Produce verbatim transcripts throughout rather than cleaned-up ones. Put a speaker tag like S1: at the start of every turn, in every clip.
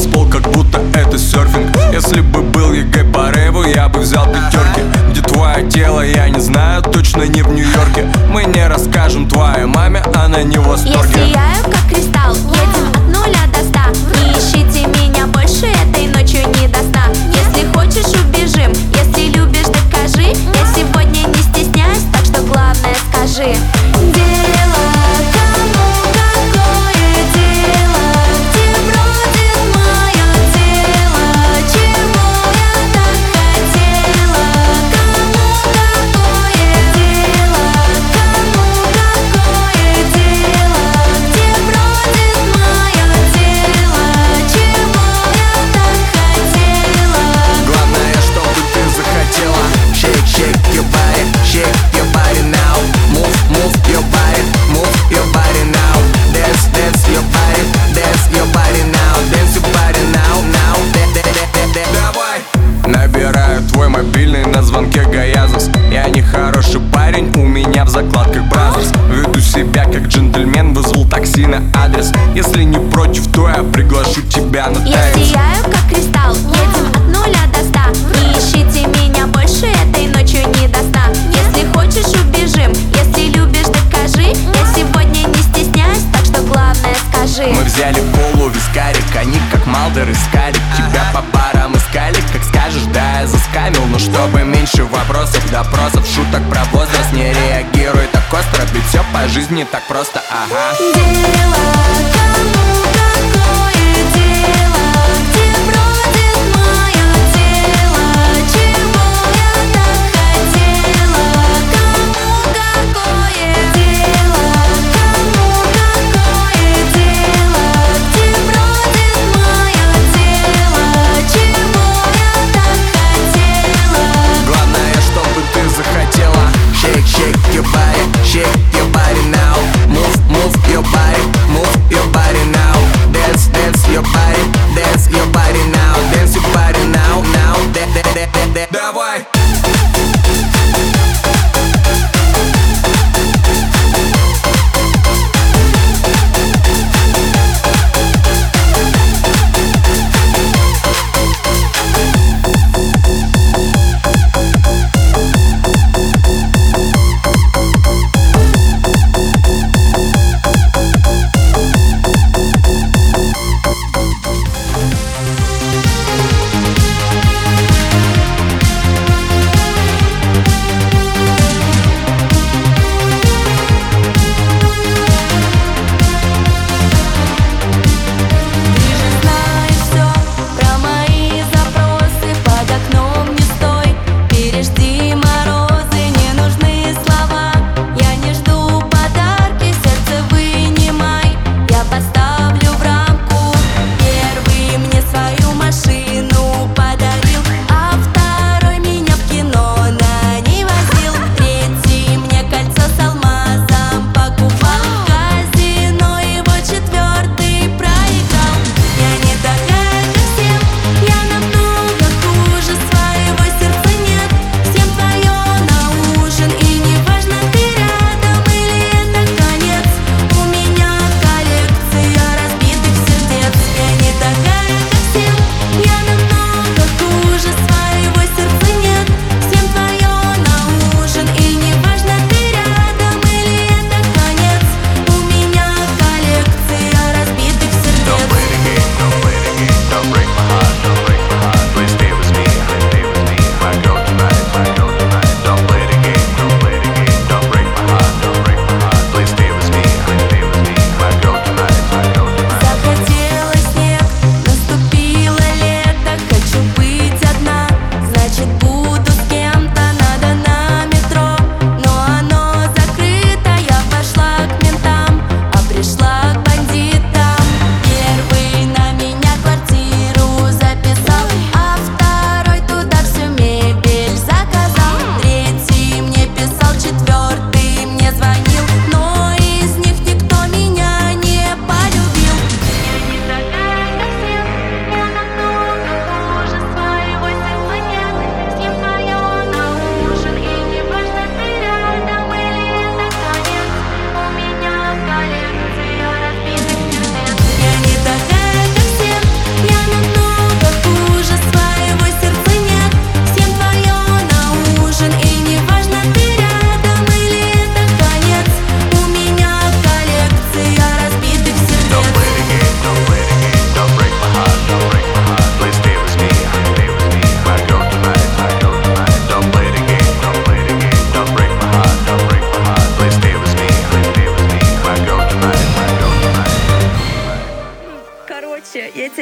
S1: танцпол, как будто это серфинг. Если бы был ЕГЭ по рэву, я бы взял пятерки. Где твое тело, я не знаю, точно не в Нью-Йорке. Мы не расскажем твоей маме, она не в восторге.
S2: Я сияю, как кристалл, едем от нуля до ста. Не ищите меня больше, этой ночью не до сна. Если хочешь, убежим, если любишь, докажи. Я сегодня не стесняюсь, так что главное скажи. Дело, кому какое дело, где бродит мое тело, чего я так хотела. Кому какое дело, кому какое дело, где бродит мое тело, чего я так хотела.
S1: Главное, чтобы ты захотела.
S3: Shake, shake your body, shake your body now. Move, move your body, move your body now. Dance, dance your body, dance your body now. Dance your body now, now.
S1: Давай! Набираю твой мобильный, на звонке Гаязос. Я не хороший парень, у меня в закладках Бразерс. Веду себя как джентльмен, вызвал такси на адрес. Если не против, то я приглашу тебя на
S2: Я
S1: танец.
S2: сияю, как кристалл, едем от нуля до ста. Не ищите меня больше, этой ночью не до сна. Если хочешь, убежим, если любишь, докажи. Я сегодня не стесняюсь, так что главное скажи.
S1: Мы взяли полу вискарик, они как Малдер искали. Тебя по барам искали, как скажешь, да, я заскамил. Но чтобы меньше вопросов, допросов, шуток про возраст. Не реагируй так остро, ведь все по жизни не так просто, ага.
S2: Дело, кому какое дело, где бродит мое тело, чего я так хотела. Кому какое дело, кому какое дело, где бродит мое тело, чего я так хотела.
S1: Главное, чтобы ты захотела.
S3: Shake, shake your body, shake your body now. Move, move your body, move your body now.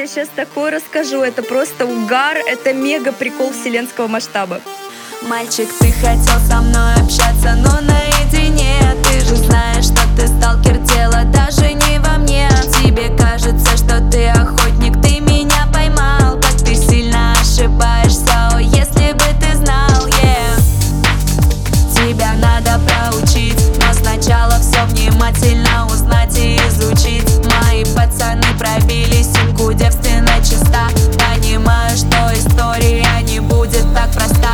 S4: тебе сейчас такое расскажу. Это просто угар, это мега прикол вселенского масштаба.
S2: Мальчик, ты хотел со мной общаться, но наедине. Ты же знаешь, что ты сталкер, дело даже не во мне. Тебе кажется, что ты охотник, ты меня поймал. Как ты сильно ошибаешься, о, если бы ты знал, yeah. Тебя надо проучить, но сначала все внимательно узнать и изучить. Мои пацаны пробили симку девственно чиста. Понимаю, что история не будет так проста.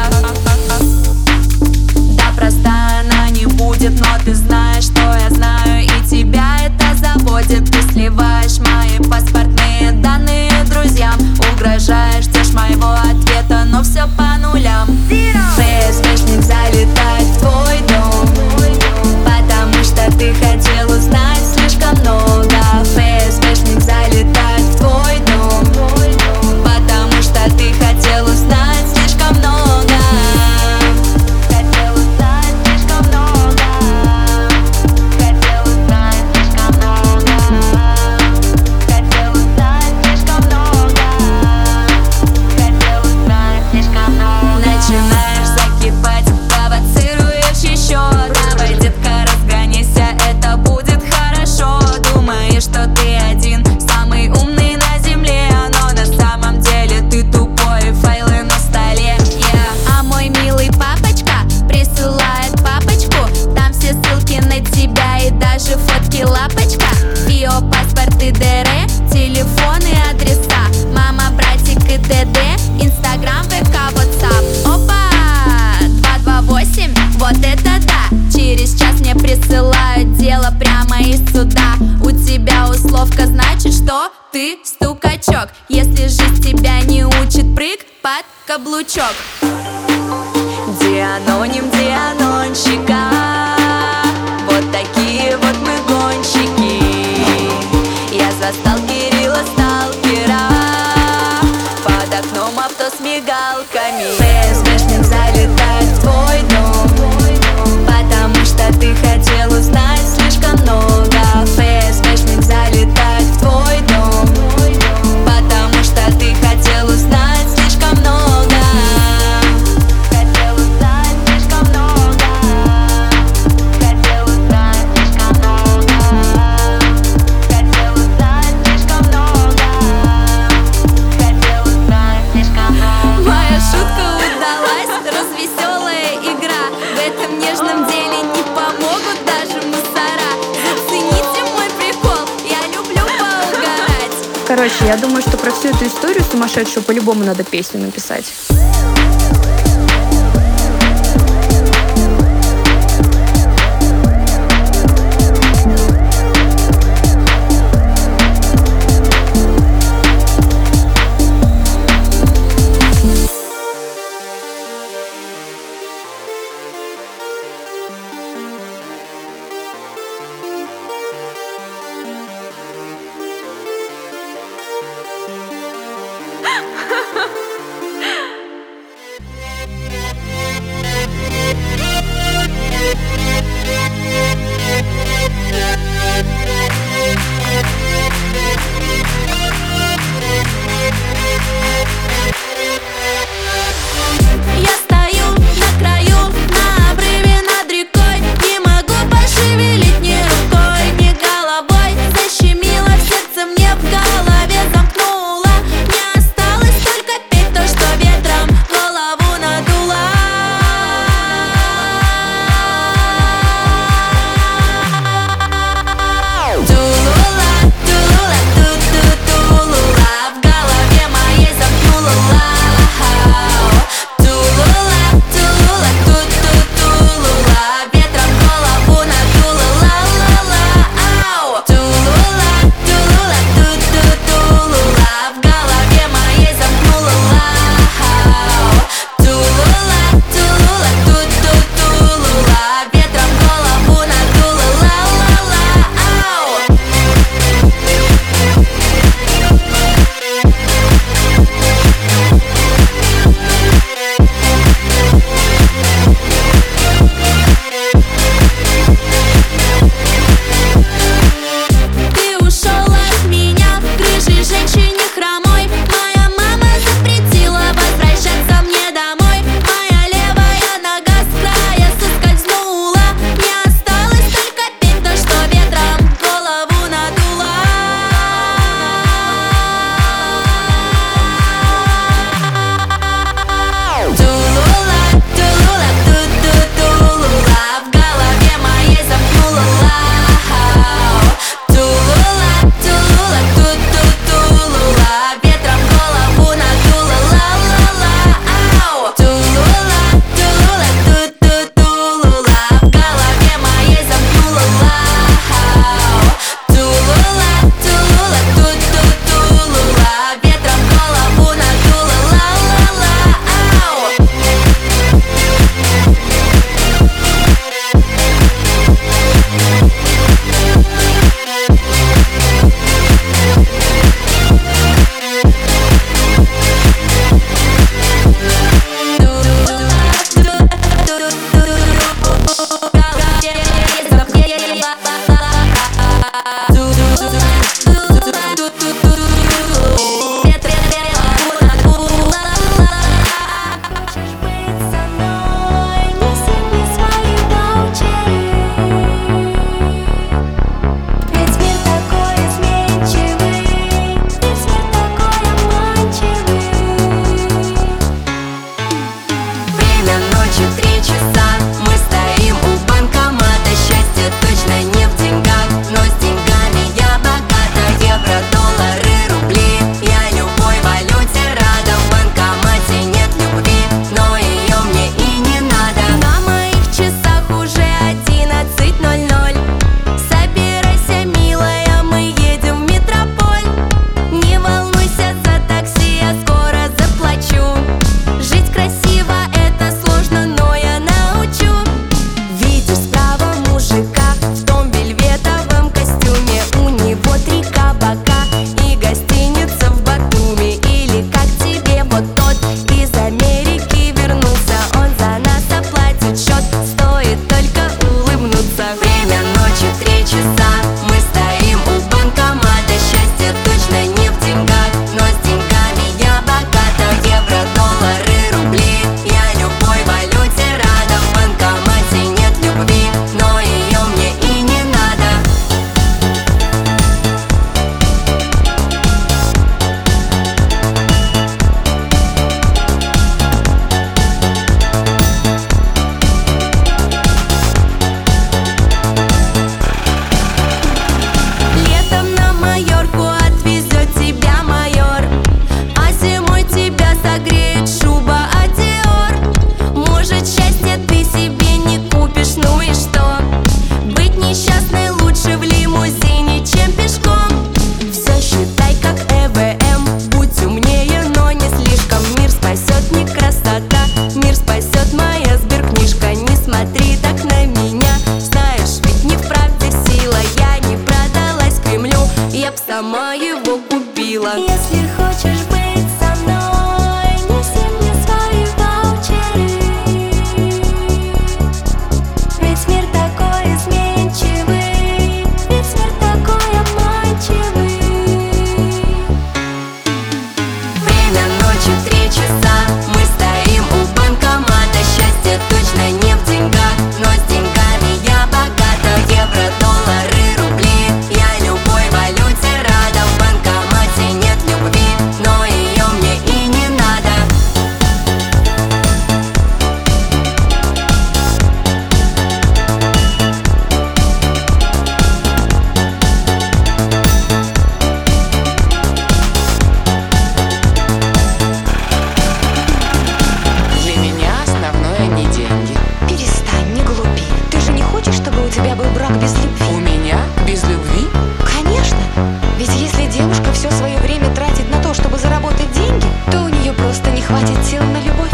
S2: Да, проста она не будет, но ты знаешь, что я знаю, и тебя это заводит. Ты сливаешь мои паспортные данные друзьям, угрожаешь, ждешь моего ответа, но все по нулям. ФСБшник нельзя летать в твой дом, потому что ты хотел узнать слишком много. ФСБшник нельзя летать в твой дом, потому что ты хотел узнать слишком много. Хотел узнать слишком много. Хотел узнать слишком много. Хотел узнать слишком много. Хотел узнать слишком много. Начинаешь закипать, провоцируешь еще. Давай, детка, разгоняйся, это будет хорошо. Думаешь, что ты один, самый умный на земле, но на самом деле ты тупой, файлы на столе, yeah. А мой милый папочка присылает папочку, там все ссылки на тебя и даже фотки лапочка. Био, паспорты, ДР, телефоны, адреса, мама, братик и ДД, Инстаграм, ВК, Ватсап. Опа, два два восемь, вот это да. Через час мне присылают дело прямо из суда. У тебя условка, значит, что ты стукачок, если жизнь тебя не учит, прыг под каблучок. Дианоним, дианонщика, вот такие вот мы гонщики. Я застал Кирилла сталкера под окном авто с мигалками. ФСБшник залетает в твой дом, потому что ты хотел узнать слишком много. ФСБшник залетает в твой дом, потому что ты хотел узнать слишком много. Хотел узнать слишком много. Хотел узнать слишком много. Хотел узнать слишком много. Хотел узнать слишком много. Моя шутка удалась, развеселая игра. В этом нежном деле не помогут даже мусора. Зацените мой прикол, я люблю поугарать.
S4: Короче, я думаю, что про всю эту историю сумасшедшую по-любому надо песню написать.
S2: мужика в том вельветовом костюме. У него три кабака и гостиница в Батуми. Или как тебе вот тот из Америки вернулся? Он за нас оплатит счет, стоит только улыбнуться. Время ночи три часа, мы стоим у банкомата. Счастье точно не в деньгах, но с деньгами я богата. Евро, доллары, рубли, я любой валюте рада. В банкомате нет любви, но ее мне и не надо. Летом на Майорку отвезет тебя майор, а зимой тебя согреет шуба от Dior. Может, счастье ты себе не купишь, ну и что? Быть несчастной лучше в лимузине, чем пешком. Все считай как Э В М, будь умнее, но не слишком. Мир спасет не красота, мир спасет моя сберкнижка. Не смотри так на меня, знаешь, ведь не в правде сила. Я не продалась Кремлю, я б сама его купила. Если хочешь быть со мной, неси мне свои ваучеры. Ведь мир такой изменчивый, ведь мир такой обманчивый. Время ночи три часа, мы стоим у банкомата. Счастье точно не в деньгах, но с деньгами я богата. Евро, доллары, рубли, я любой валюте рада. В банкомате нет любви, но ее мне и не надо.
S5: Для меня основное не деньги.
S6: Перестань, не глупи. Ты же не хочешь, чтобы у тебя был брак без любви?
S5: У меня без любви?
S6: Конечно. Ведь если девушка все свое время тратит на то, чтобы заработать деньги, то у нее просто не хватит сил на любовь.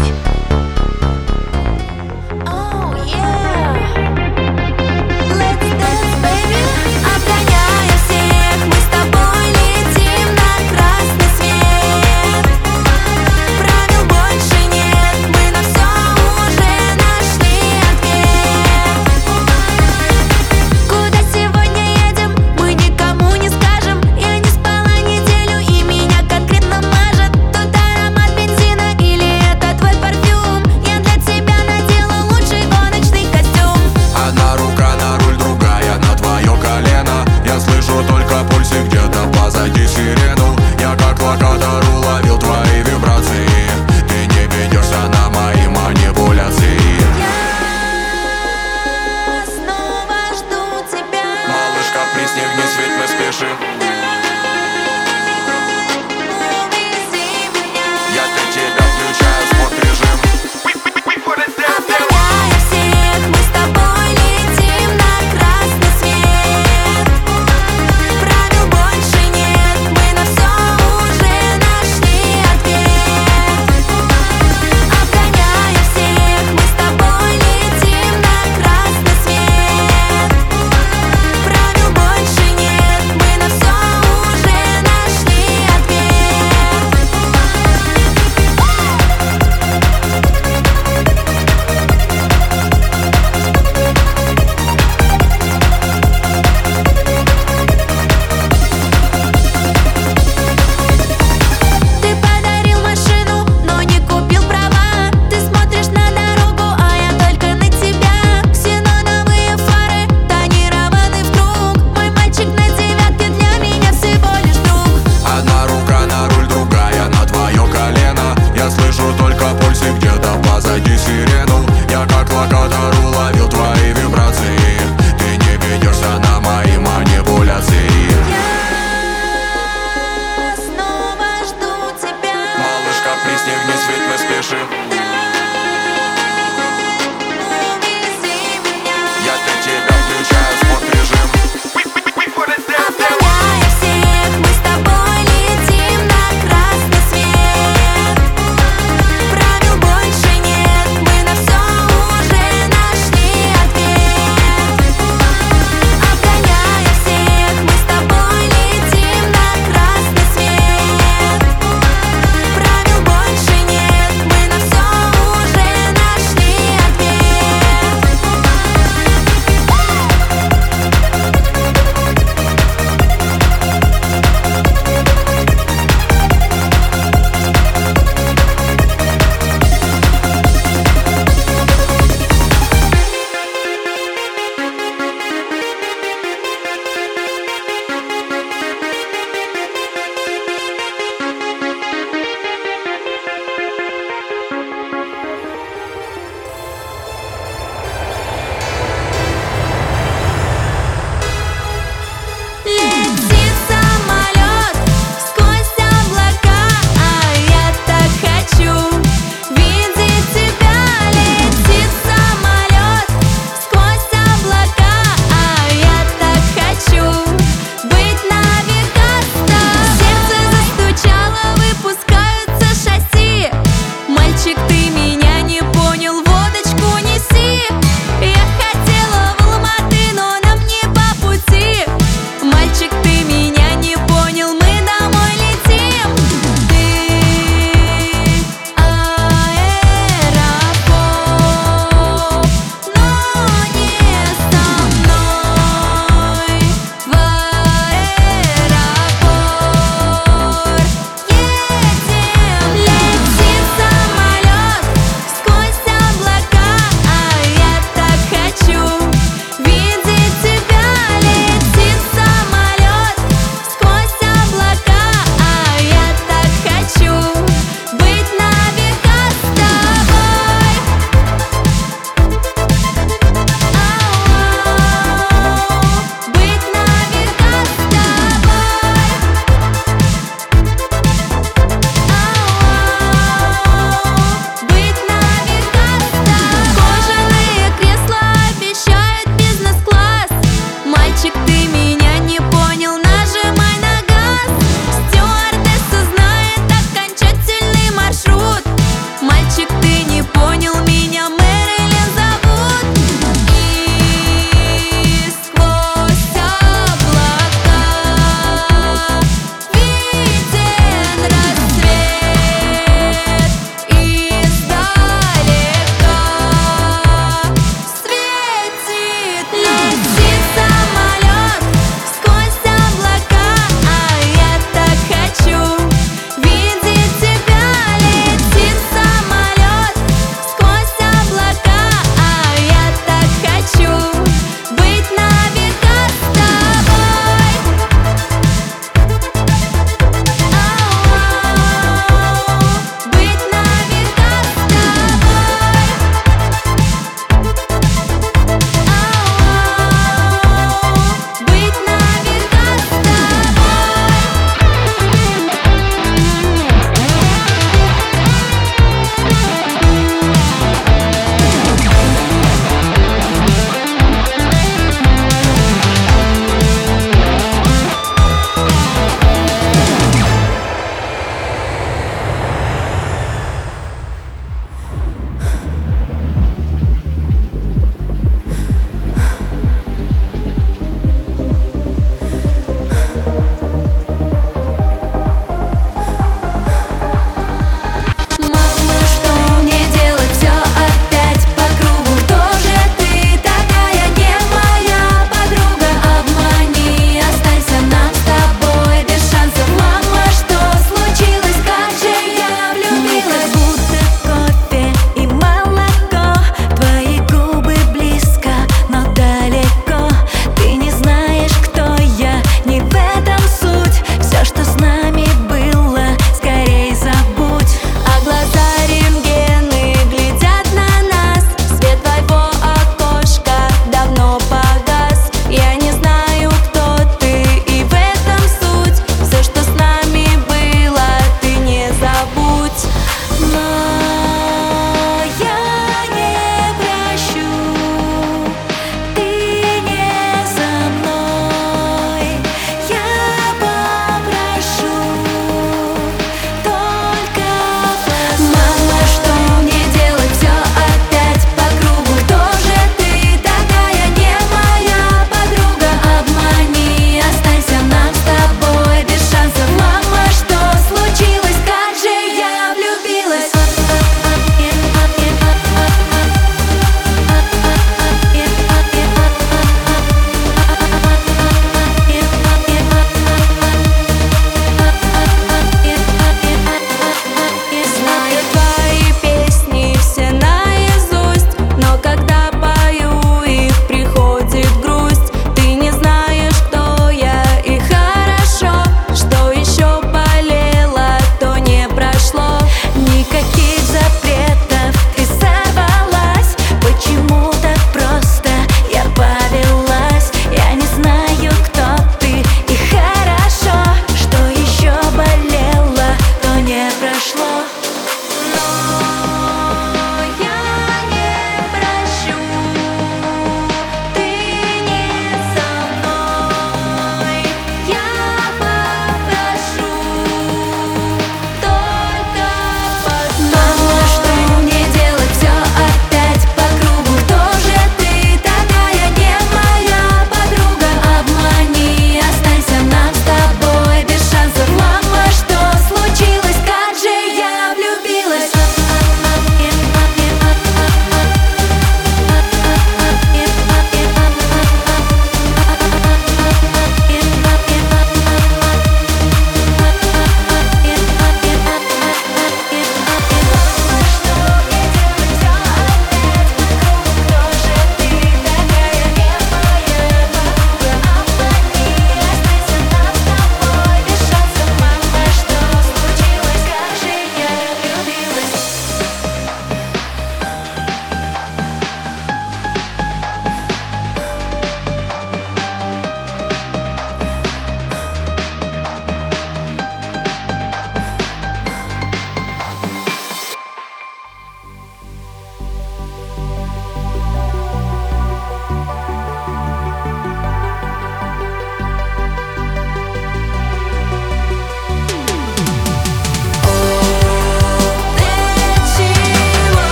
S2: Oh yeah, let's dance, baby. Обгоняя всех, мы с тобой летим на красный свет. Правил больше нет, мы на все уже нашли ответ. Куда сегодня едем, мы никому не скажем. Я не спала неделю и меня конкретно мажет. Тот аромат бензина или это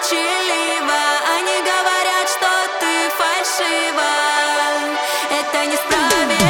S2: молчалива. Они говорят, что ты фальшива. Это несправедливо.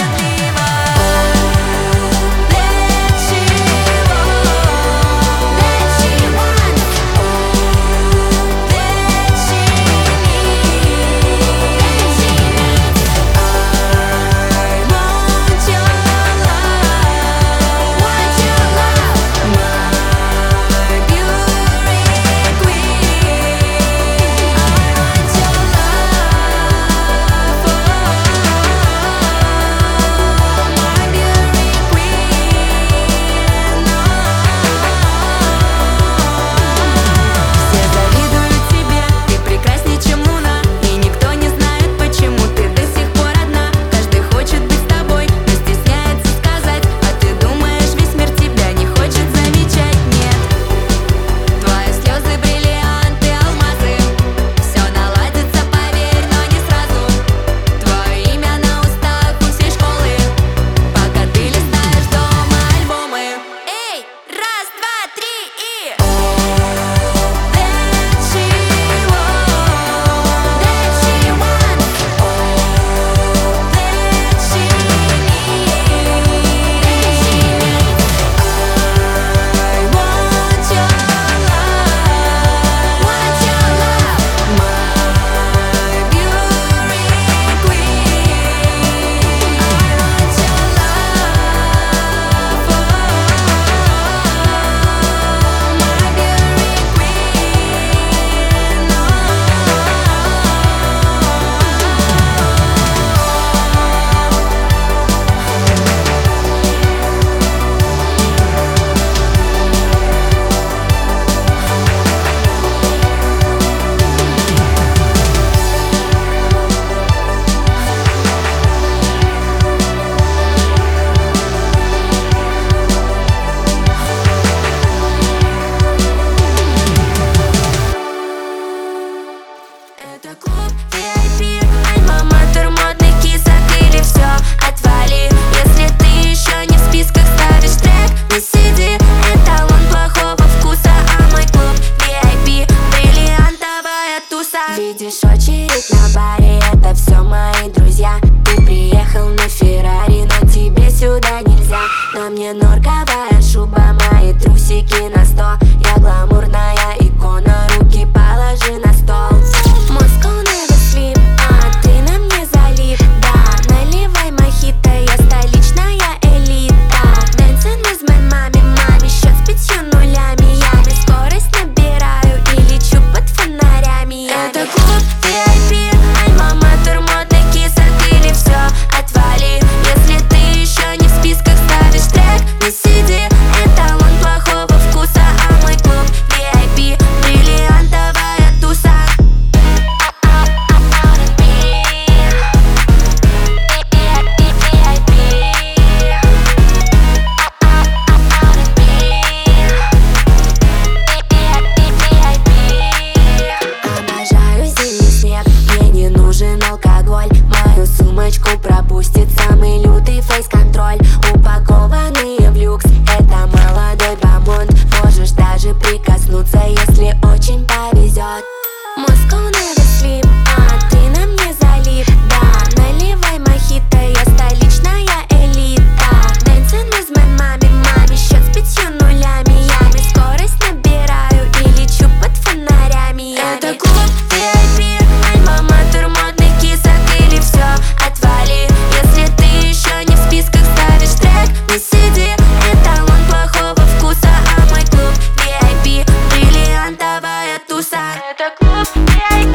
S2: Это клуб ви ай пи, альма-матер модных кисок или все отвали. Если ты еще не в списках, ставишь трек, не сиди. Эталон плохого вкуса, а мой клуб ви ай пи, бриллиантовая туса. Видишь очередь на баре, это все мои друзья. Ты приехал на Феррари, но тебе сюда нельзя. На мне норковая шуба, мои трусики на сто. Я гламурная икона, руки положи на стол. Moscow never sleep, а ты на мне залип. Да, наливай мохито, я столичная элита. Dancing with my mommy, маме счет с пятью нулями. Я на скорость набираю и лечу под фонарями. Это клуб ви ай пи, альма-матер модных кисок или все отвали. Если ты еще не в списках, ставишь трек, не сиди. Эталон плохого вкуса, а мой клуб ви ай пи, бриллиантовая туса. Обожаю зимний снег, мне не нужен алкоголь. Мою сумочку пропустит самый лютый фейс-контроль. Упакованные в люкс, это молодой бомонд. Можешь даже прикоснуться, если очень повезет. Moscow never sleep, а ты на мне залип. Да, наливай мохито, я столичная элита. Dancing with my mommy, маме счет с пятью нулями. Я на скорость набираю и лечу под фонарями. Это клуб ви ай пи, альма-матер модных кисок или все отвали. Если ты еще не в списках, ставишь трек, не сиди. Эталон плохого вкуса, а мой клуб ви ай пи, бриллиантовая туса. Это клуб ви ай пи.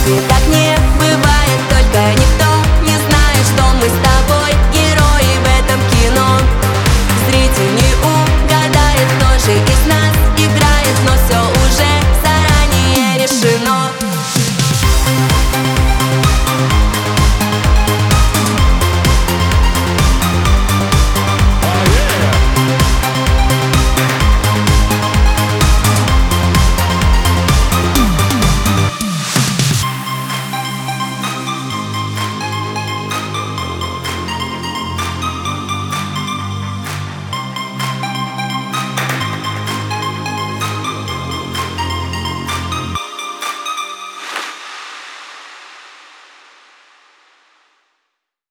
S2: Так не